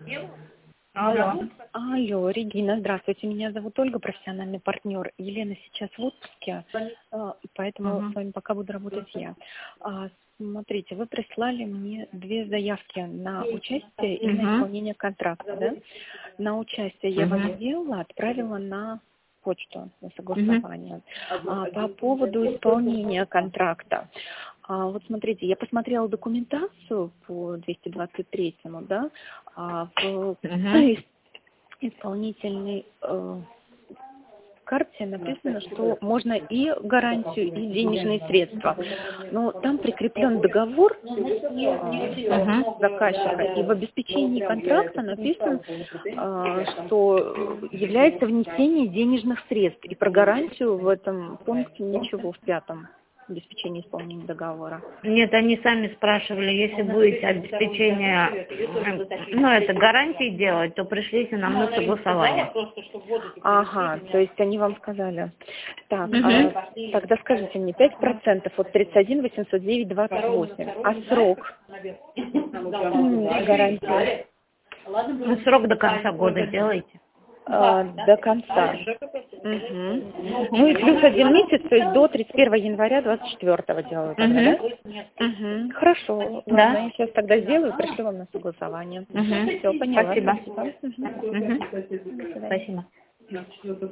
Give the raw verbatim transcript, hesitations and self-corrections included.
Алло. Алло, Регина, здравствуйте. Меня зовут Ольга, профессиональный партнер. Елена сейчас в отпуске, а, поэтому Угу. с вами пока буду работать я. А, Смотрите, вы прислали мне две заявки на участие и на Угу. исполнение контракта, да? На участие я вам Угу. сделала, отправила на почту, на Угу. согласование. А, по поводу исполнения контракта. А, вот смотрите, я посмотрела документацию по двести двадцать третьему, да, а, в Угу. исполнительной э, карте написано, что можно и гарантию, и денежные средства. Но там прикреплен договор э, Угу. заказчика, и в обеспечении контракта написано, э, что является внесение денежных средств. И про гарантию в этом пункте ничего, в пятом обеспечении исполнения договора. Нет, они сами спрашивали, если будете обеспечение, э, ну, это гарантии делать, то пришлите нам на согласование. Ага, то есть они вам сказали. Так, Угу. а тогда скажите мне, пять процентов от тридцать один восемьсот девять двадцать восемь. А срок м, гарантии? Ну, срок до конца года делайте. А, до конца. Мгм. Ну и плюс один месяц, то есть до тридцать первого января двадцать четвёртого делаю тогда, да? Угу. Угу. Хорошо. Ладно, Да. я сейчас тогда сделаю, пришлю вам на согласование. Угу. Все, поняла. Спасибо. Спасибо. Мгм. Угу. До свидания. Спасибо.